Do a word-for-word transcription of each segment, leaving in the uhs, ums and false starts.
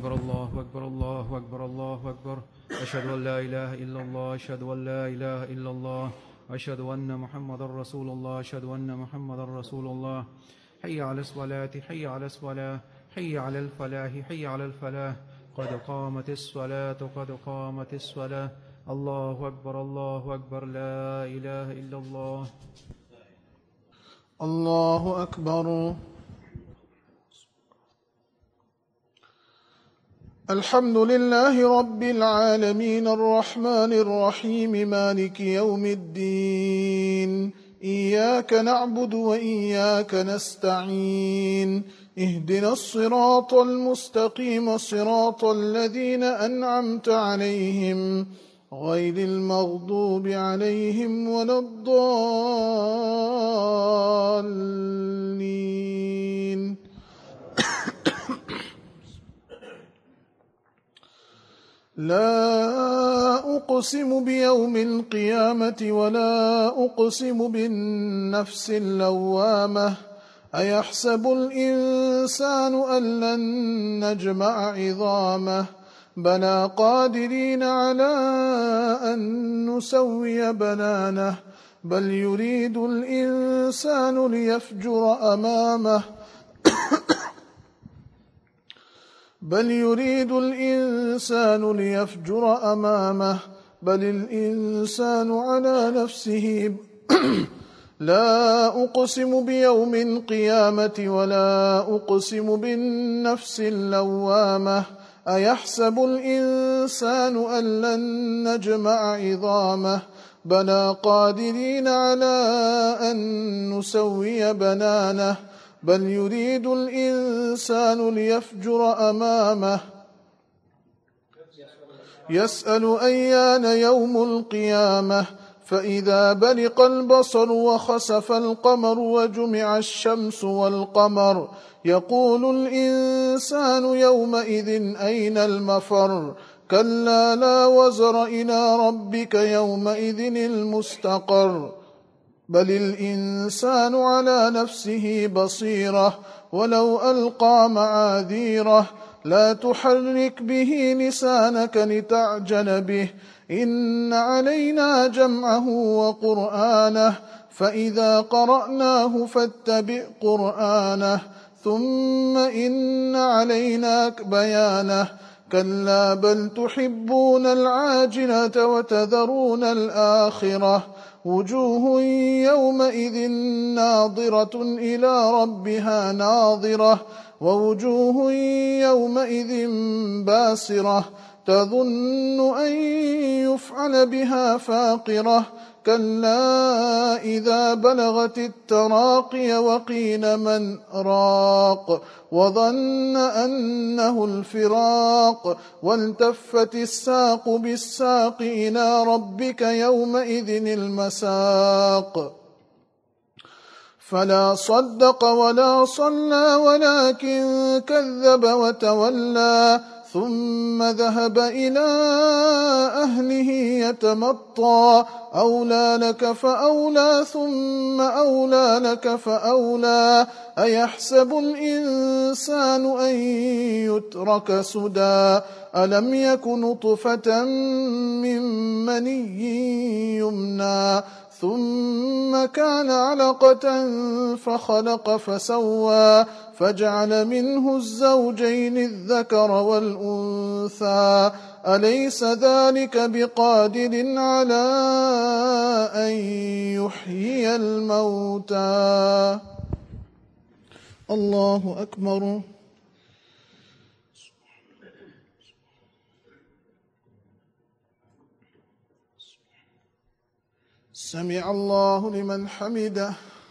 أكبر الله أكبر الله أكبر الله أكبر. أشهد أن لا إله إلا الله أشهد أن لا إله إلا الله أشهد أن محمد رسول الله أشهد أن محمد رسول الله. حي على الصلاة حي على الصلاة حي على الفلاح حي على الفلاح. قد قامت الصلاة قد قامت الصلاة. الله أكبر الله أكبر لا إله إلا الله. الله أكبر. الحمد لله رب العالمين الرحمن الرحيم مالك يوم الدين. إياك نعبد وإياك نستعين. اهدنا الصراط المستقيم صراط الذين أنعمت عليهم غير المغضوب عليهم ولا الضالين. لا أقسم بيوم القيامة ولا أقسم بالنفس اللوامة. أيحسب الإنسان أن لن نجمع عظامه بلى قادرين على أن نسوي بنانه بل يريد الإنسان ليفجر أمامه بل يريد الإنسان ليفجر أمامه بل الإنسان على نفسه لا أقسم بيوم القيامة ولا أقسم بالنفس اللوامة. أيحسب الإنسان أن لن نجمع عظامه بلى قادرين على أن نسوي بنانه بل يريد الإنسان ليفجر أمامه يسأل أيان يوم القيامة. فإذا برق البصر وخسف القمر وجمع الشمس والقمر يقول الإنسان يومئذ أين المفر كلا لا وزر إلى ربك يومئذ المستقر بل الإنسان على نفسه بصيرة ولو ألقى معاذيره لا تحرك به لسانك لتعجل به إن علينا جمعه وقرآنه فإذا قرأناه فاتبع قرآنه ثم إن علينا بيانه كلا بل تحبون العاجلة وتذرون الآخرة وجوه يومئذ ناظرة إلى ربها ناظرة ووجوه يومئذ باسرة تظن أن يفعل بها فاقرة كلا إذا بلغت التراقي وقيل من راق وظن أنه الفراق والتفت الساق بالساق إلى ربك يومئذ المساق فلا صدق ولا صلى ولكن كذب وتولى ثم ذهب إلى أهله يتمطى أولى لك فأولى ثم أولى لك فأولى أيحسب الإنسان أن يترك سدى ألم يك نطفة من مني يمنى ثم كان علقة فخلق فسوى فجعل منه الزوجين الذكر والأنثى أليس ذلك بقادر على أن يحيي الموتى. الله أكبر. سمع الله لمن حمده.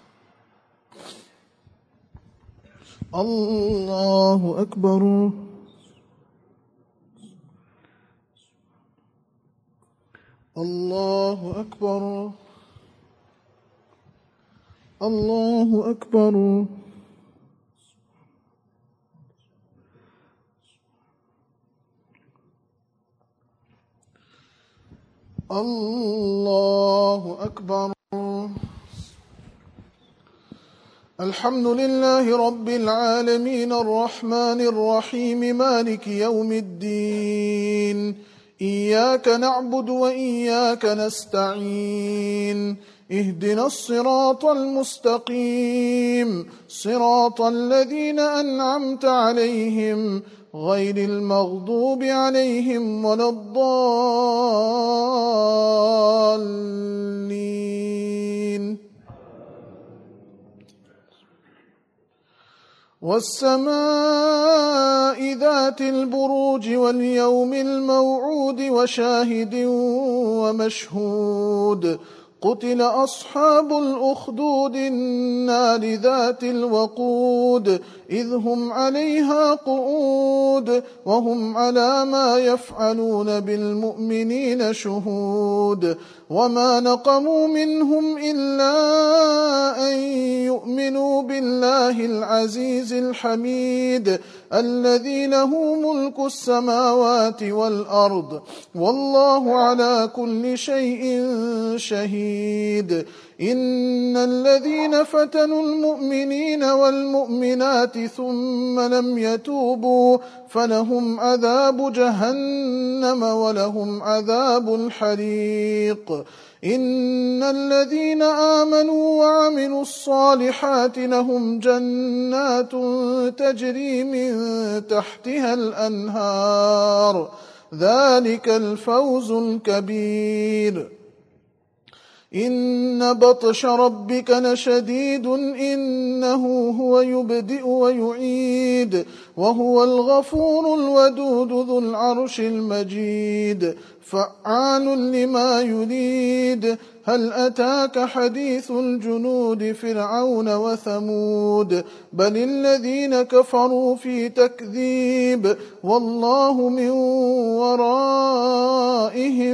الله أكبر. الله أكبر. الله أكبر. الله أكبر. الحمد لله رب العالمين الرحمن الرحيم مالك يوم الدين إياك نعبد وإياك نستعين اهدنا الصراط المستقيم صراط الذين أنعمت عليهم غير المغضوب عليهم ولا الضالين والسماء ذات البروج واليوم الموعود وشاهد ومشهود قتل أصحاب الأخدود النار ذات الوقود إذ هم عليها قعود وهم على ما يفعلون بالمؤمنين شهود وما نقموا منهم إلا أن يؤمنوا بالله العزيز الحميد الذي له ملك السماوات والأرض والله على كل شيء شهيد إن الذين فتنوا المؤمنين والمؤمنات ثم لم يتوبوا فلهم عذاب جهنم ولهم عذاب الحريق إن الذين آمنوا وعملوا الصالحات لهم جنات تجري من تحتها الأنهار ذلك الفوز الكبير إن بطش ربك لشديد إنه هو يبدئ ويعيد وهو الغفور الودود ذو العرش المجيد فعال لما يريد هل أتاك حديث الجنود فرعون وثمود بل الذين كفروا في تكذيب والله من ورائهم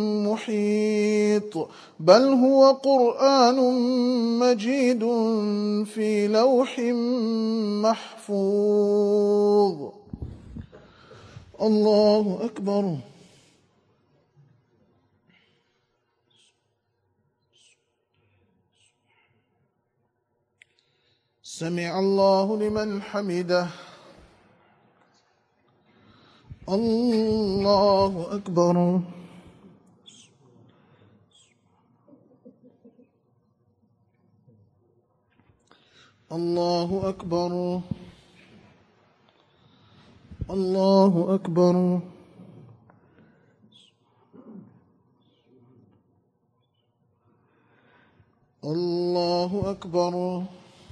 محيط بل هو قرآن مجيد في لوح محفوظ الله أكبر سمع الله لمن حمده الله أكبر الله أكبر الله أكبر الله أكبر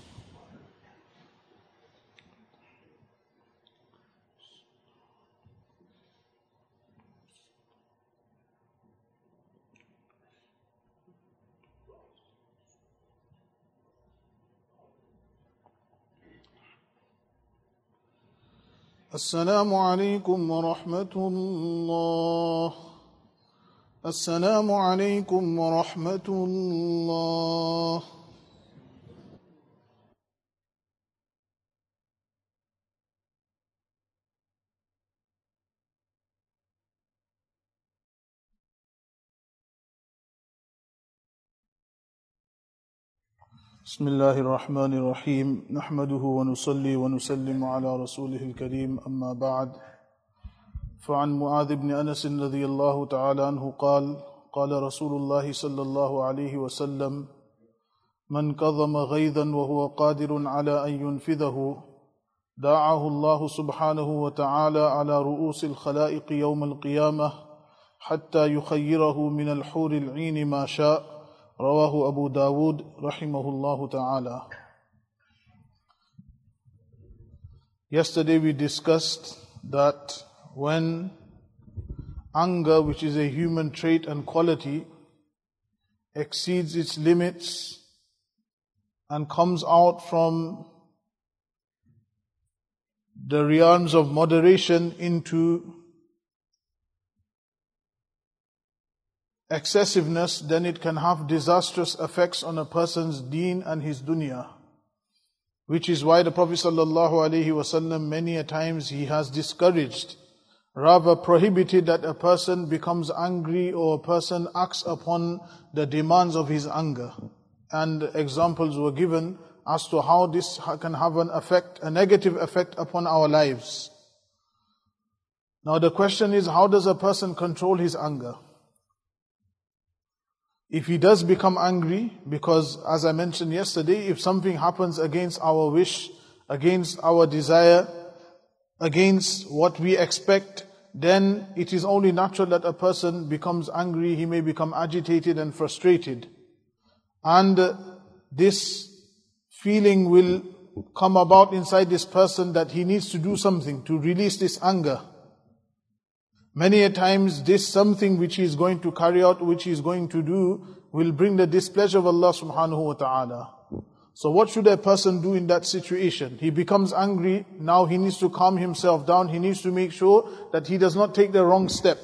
السلام عليكم ورحمة الله السلام عليكم ورحمة الله بسم الله الرحمن الرحيم نحمده ونصلي ونسلم على رسوله الكريم أما بعد فعن معاذ بن أنس رضي الله تعالى عنه قال قال رسول الله صلى الله عليه وسلم من كظم غيظا وهو قادر على أن ينفذه دعاه الله سبحانه وتعالى على رؤوس الخلائق يوم القيامة حتى يخيره من الحور العين ما شاء رواه Abu Dawud rahimahullah ta'ala. Yesterday we discussed that when anger, which is a human trait and quality, exceeds its limits and comes out from the realms of moderation into excessiveness, then it can have disastrous effects on a person's deen and his dunya. Which is why the Prophet sallallahu alaihi wasallam many a times he has discouraged, rather prohibited that a person becomes angry or a person acts upon the demands of his anger. And examples were given as to how this can have an effect, a negative effect upon our lives. Now the question is, how does a person control his anger? If he does become angry, because as I mentioned yesterday, if something happens against our wish, against our desire, against what we expect, then it is only natural that a person becomes angry, he may become agitated and frustrated. And this feeling will come about inside this person that he needs to do something to release this anger. Many a times this something which he is going to carry out, which he is going to do, will bring the displeasure of Allah subhanahu wa ta'ala. So what should a person do in that situation? He becomes angry, now he needs to calm himself down, he needs to make sure that he does not take the wrong step.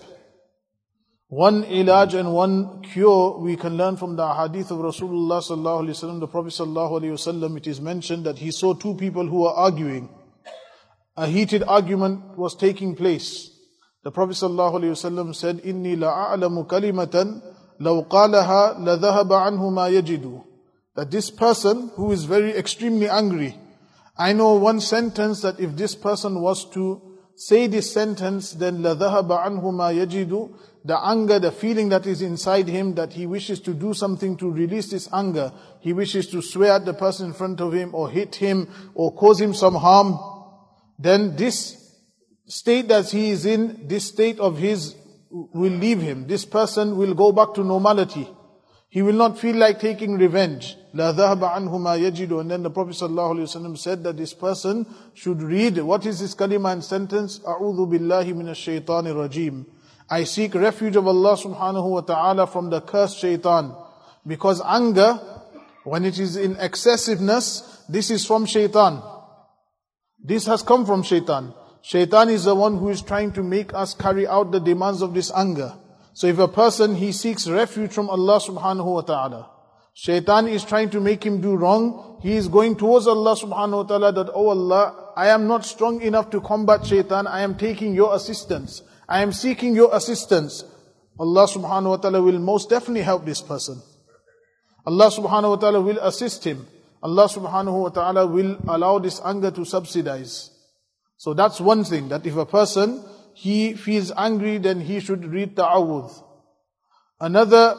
One ilaj and one cure we can learn from the hadith of Rasulullah sallallahu alaihi wasallam, the Prophet sallallahu alaihi wasallam. It is mentioned that he saw two people who were arguing. A heated argument was taking place. The Prophet sallallahu alaihi wasallam said, "Inni la'alamu kalimatan law qalaha la dhahaba anhu ma yajidu." That this person who is very extremely angry, I know one sentence that if this person was to say this sentence, then la dhahaba anhu ma yajidu. The anger, the feeling that is inside him, that he wishes to do something to release this anger. He wishes to swear at the person in front of him, or hit him, or cause him some harm. Then this state that he is in, this state of his will leave him. This person will go back to normality. He will not feel like taking revenge. La dhahaba anhu ma yajidu. And then the Prophet sallallahu alaihi wasallam said that this person should read, what is this kalima and sentence? A'udhu billahi minash shaitanir rajim. I seek refuge of Allah subhanahu wa ta'ala from the cursed shaitan. Because anger, when it is in excessiveness, this is from shaitan. This has come from shaitan. Shaitan is the one who is trying to make us carry out the demands of this anger. So if a person, he seeks refuge from Allah subhanahu wa ta'ala, shaitan is trying to make him do wrong, he is going towards Allah subhanahu wa ta'ala that, oh Allah, I am not strong enough to combat shaitan, I am taking your assistance. I am seeking your assistance. Allah subhanahu wa ta'ala will most definitely help this person. Allah subhanahu wa ta'ala will assist him. Allah subhanahu wa ta'ala will allow this anger to subsidize. So that's one thing, that if a person, he feels angry, then he should read ta'awudh. Another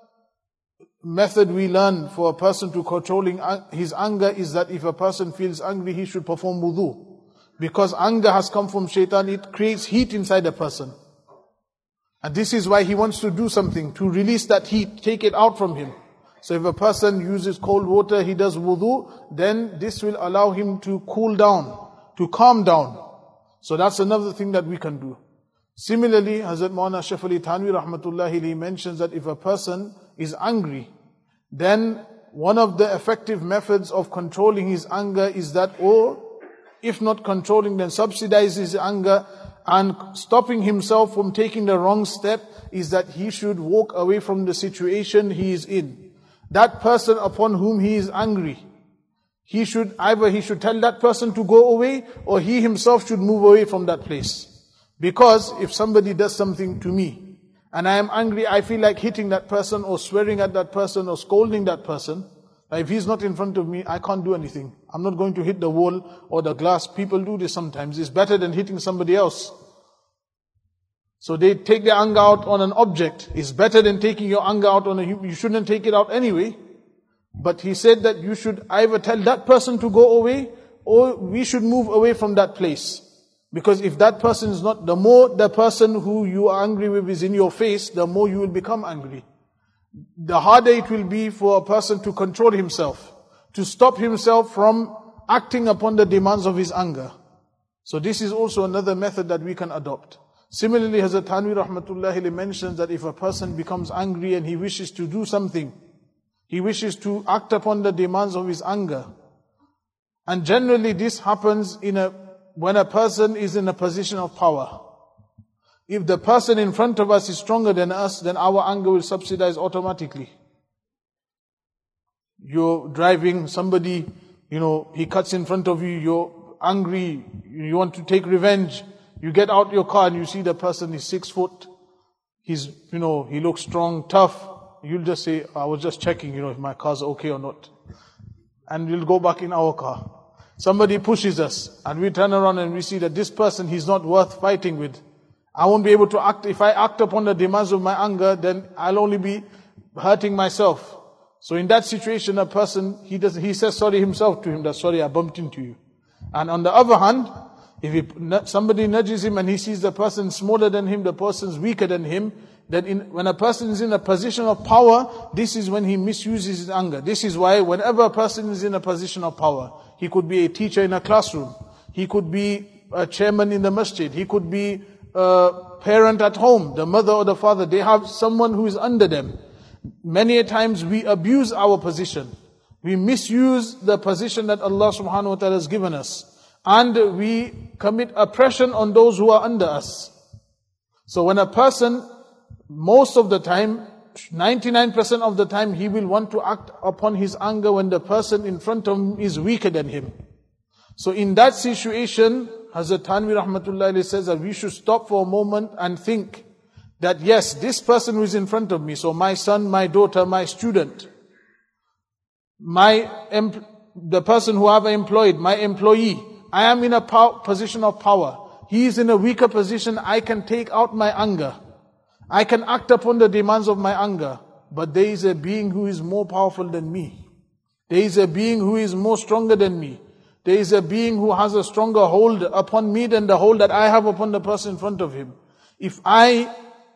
method we learn for a person to controlling his anger is that if a person feels angry, he should perform wudu. Because anger has come from shaitan, it creates heat inside a person. And this is why he wants to do something, to release that heat, take it out from him. So if a person uses cold water, he does wudu, then this will allow him to cool down, to calm down. So that's another thing that we can do. Similarly, Hazrat Maulana Ashraf Ali Thanwi rahmatullahi alayhi mentions that if a person is angry, then one of the effective methods of controlling his anger is that, or if not controlling, then subsidize his anger and stopping himself from taking the wrong step, is that he should walk away from the situation he is in. That person upon whom he is angry, he should, either he should tell that person to go away, or he himself should move away from that place. Because if somebody does something to me, and I am angry, I feel like hitting that person, or swearing at that person, or scolding that person, if he's not in front of me, I can't do anything. I'm not going to hit the wall or the glass. People do this sometimes. It's better than hitting somebody else. So they take their anger out on an object. It's better than taking your anger out on a human. You shouldn't take it out anyway. But he said that you should either tell that person to go away, or we should move away from that place. Because if that person is not, the more the person who you are angry with is in your face, the more you will become angry. The harder it will be for a person to control himself, to stop himself from acting upon the demands of his anger. So this is also another method that we can adopt. Similarly, Hazrat Thanwi rahmatullahi alayhi mentions that if a person becomes angry and he wishes to do something, he wishes to act upon the demands of his anger. And generally this happens in a when a person is in a position of power. If the person in front of us is stronger than us, then our anger will subsidize automatically. You're driving, somebody, you know, he cuts in front of you, you're angry, you want to take revenge. You get out your car and you see the person is six foot, he's, you know, he looks strong, tough. You'll just say, I was just checking, you know, if my car's okay or not. and we'll go back in our car. Somebody pushes us and we turn around and we see that this person, he's not worth fighting with. I won't be able to act. If I act upon the demands of my anger, then I'll only be hurting myself. So in that situation, a person, he does, he says sorry himself to him, that sorry, I bumped into you. And on the other hand, if he, somebody nudges him and he sees the person smaller than him, the person's weaker than him, then in, when a person is in a position of power, this is when he misuses his anger. This is why whenever a person is in a position of power, he could be a teacher in a classroom, he could be a chairman in the masjid, he could be a parent at home, the mother or the father, they have someone who is under them. Many a times we abuse our position. We misuse the position that Allah subhanahu wa ta'ala has given us. And we commit oppression on those who are under us. So when a person, most of the time, ninety-nine percent of the time, he will want to act upon his anger when the person in front of him is weaker than him. So in that situation, Hazrat Thanvi Rahmatullahi Alayhi says that we should stop for a moment and think that yes, this person who is in front of me, so my son, my daughter, my student, my em- the person who I've employed, my employee, I am in a pow- position of power. He is in a weaker position. I can take out my anger. I can act upon the demands of my anger. But there is a being who is more powerful than me. There is a being who is more stronger than me. There is a being who has a stronger hold upon me than the hold that I have upon the person in front of him. If I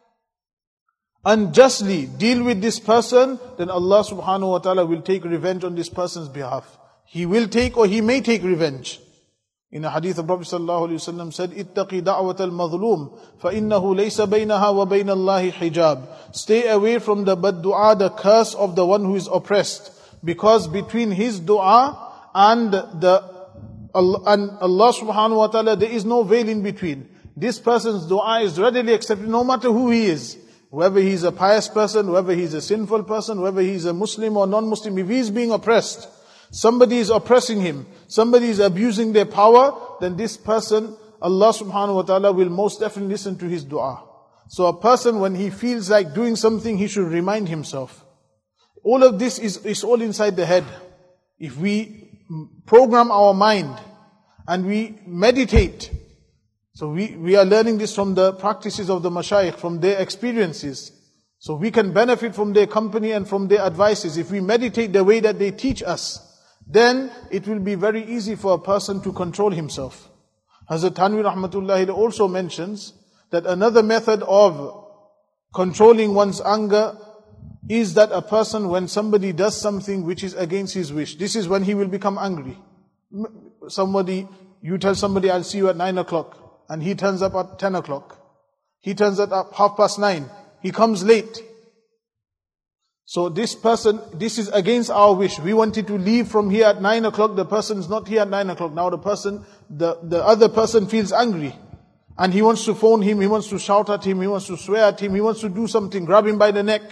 unjustly deal with this person, then Allah subhanahu wa ta'ala will take revenge on this person's behalf. He will take or he may take revenge. In a hadith, the Prophet sallallahu alaihi wasallam said, "Ittaqi da'wat al-madhlum, fa innahu laysa baynaha wa bayna Allahi hijab." Stay away from the bad dua, the curse of the one who is oppressed, because between his dua and the and Allah subhanahu wa ta'ala, there is no veil in between. This person's dua is readily accepted no matter who he is. Whether he's a pious person, whether he's a sinful person, whether he's a Muslim or non-Muslim, if he's being oppressed, somebody is oppressing him, somebody is abusing their power, then this person, Allah subhanahu wa ta'ala will most definitely listen to his dua. So a person, when he feels like doing something, he should remind himself. All of this is, is all inside the head. If we program our mind and we meditate, so we, we are learning this from the practices of the mashayikh, from their experiences. So we can benefit from their company and from their advices. If we meditate the way that they teach us, then it will be very easy for a person to control himself. Hazrat Thanvi Rahmatullahi also mentions that another method of controlling one's anger is that a person, when somebody does something which is against his wish, this is when he will become angry. Somebody, you tell somebody, I'll see you at nine o'clock. And he turns up at ten o'clock. He turns up at half past nine. He comes late. So this person, this is against our wish. We wanted to leave from here at nine o'clock. The person is not here at nine o'clock. Now the person, the, the other person feels angry. And he wants to phone him, he wants to shout at him, he wants to swear at him, he wants to do something, grab him by the neck.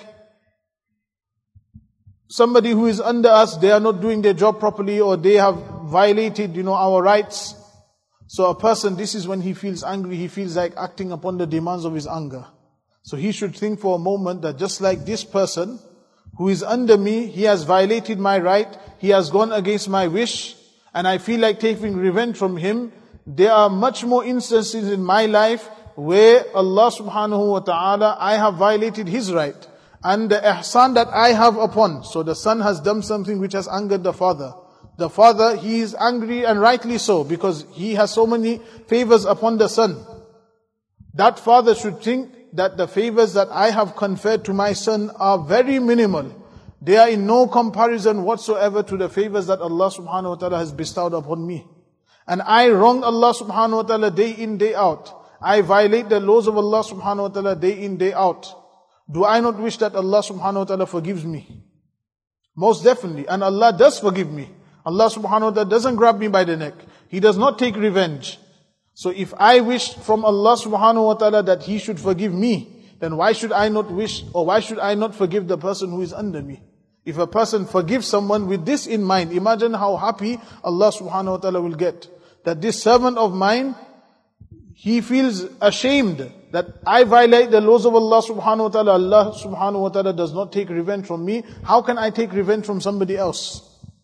Somebody who is under us, they are not doing their job properly, or they have violated, you know, our rights. So a person, this is when he feels angry, he feels like acting upon the demands of his anger. So he should think for a moment that just like this person who is under me, he has violated my right, he has gone against my wish, and I feel like taking revenge from him. There are much more instances in my life where Allah subhanahu wa ta'ala, I have violated His right. And the ihsan that I have upon, so the son has done something which has angered the father. The father, he is angry, and rightly so, because he has so many favors upon the son. That father should think that the favors that I have conferred to my son are very minimal. They are in no comparison whatsoever to the favors that Allah subhanahu wa ta'ala has bestowed upon me. And I wrong Allah subhanahu wa ta'ala day in, day out. I violate the laws of Allah subhanahu wa ta'ala day in, day out. Do I not wish that Allah subhanahu wa ta'ala forgives me? Most definitely. And Allah does forgive me. Allah subhanahu wa ta'ala doesn't grab me by the neck. He does not take revenge. So if I wish from Allah subhanahu wa ta'ala that He should forgive me, then why should I not wish, or why should I not forgive the person who is under me? If a person forgives someone with this in mind, imagine how happy Allah subhanahu wa ta'ala will get. That this servant of mine, he feels ashamed that I violate the laws of Allah subhanahu wa ta'ala. Allah subhanahu wa ta'ala does not take revenge from me. How can I take revenge from somebody else?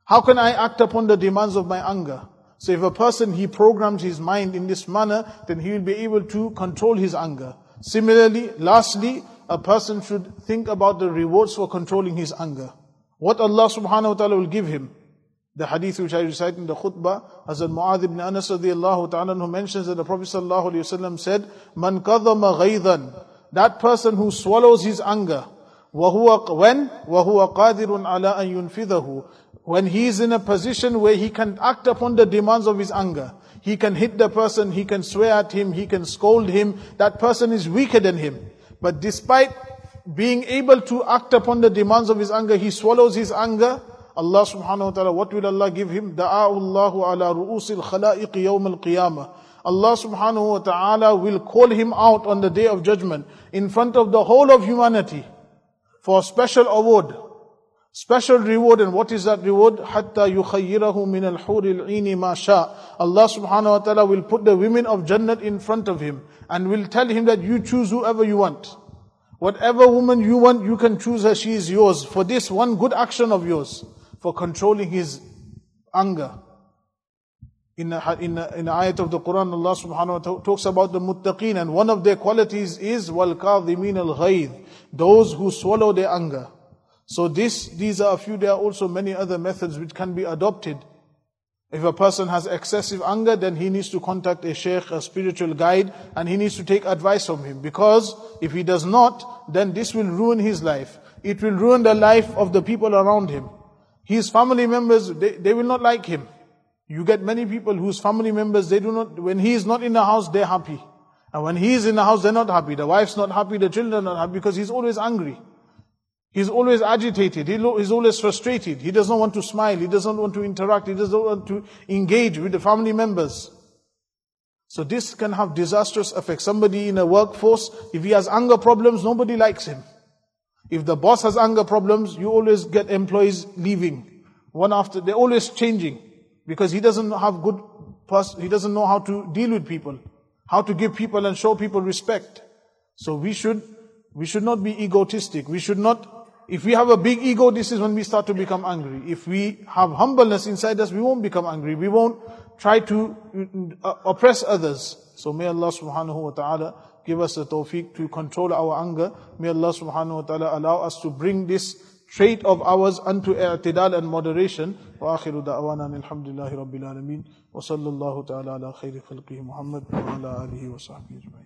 How can I act upon the demands of my anger? So if a person, he programs his mind in this manner, then he will be able to control his anger. Similarly, lastly, a person should think about the rewards for controlling his anger. What Allah subhanahu wa ta'ala will give him. The hadith which I recite in the khutbah, Hazrat Mu'adh ibn Anas radiallahu ta'ala who mentions that the Prophet sallallahu alayhi wa sallam said, Man kadhama ghaydan, that person who swallows his anger, وَهُوَ when? وَهُوَ قَادِرٌ عَلَىٰ أَن يُنْفِذَهُ, when he is in a position where he can act upon the demands of his anger. He can hit the person, he can swear at him, he can scold him. That person is weaker than him. But despite being able to act upon the demands of his anger, he swallows his anger. Allah subhanahu wa ta'ala, what will Allah give him? دَعَاهُ اللَّهُ عَلَىٰ رُؤُوسِ الْخَلَائِقِ يَوْمَ الْقِيَامَةِ. Allah subhanahu wa ta'ala will call him out on the day of judgment in front of the whole of humanity for a special award, special reward. And what is that reward? حَتَّى يُخَيِّرَهُ مِنَ الْحُورِ الْعِينِ مَا شَاءَ. Allah subhanahu wa ta'ala will put the women of Jannat in front of him and will tell him that you choose whoever you want. Whatever woman you want, you can choose her, she is yours. For this one good action of yours, for controlling his anger. In a, in a, in a ayat of the Quran, Allah subhanahu wa ta'ala talks about the muttaqeen, and one of their qualities is وَالْكَاظِمِينَ الْغَيْظِ, those who swallow their anger. So this, these are a few, there are also many other methods which can be adopted. If a person has excessive anger, then he needs to contact a sheikh, a spiritual guide, and he needs to take advice from him. Because if he does not, then this will ruin his life. It will ruin the life of the people around him. His family members, they, they will not like him. You get many people whose family members, they do not, when he is not in the house, they're happy. And when he is in the house, they're not happy. The wife's not happy, the children are not happy, because he's always angry. He's always agitated, he's always frustrated. He doesn't want to smile, he doesn't want to interact, he doesn't want to engage with the family members. So this can have disastrous effects. Somebody in a workforce, if he has anger problems, nobody likes him. If the boss has anger problems, you always get employees leaving. One after, they're always changing. Because he doesn't have good, pers- he doesn't know how to deal with people. How to give people and show people respect. So we should, we should not be egotistic. We should not, if we have a big ego, this is when we start to become angry. If we have humbleness inside us, we won't become angry. We won't try to uh, oppress others. So may Allah subhanahu wa ta'ala give us the tawfiq to control our anger. May Allah subhanahu wa ta'ala allow us to bring this trait of ours unto i'tidal and moderation. Wa akhiru da'wana alhamdulillahi rabbil alameen. Wa sallallahu ta'ala ala khayri khalqihi Muhammad wa ala alihi wa sahbihi ajma'in.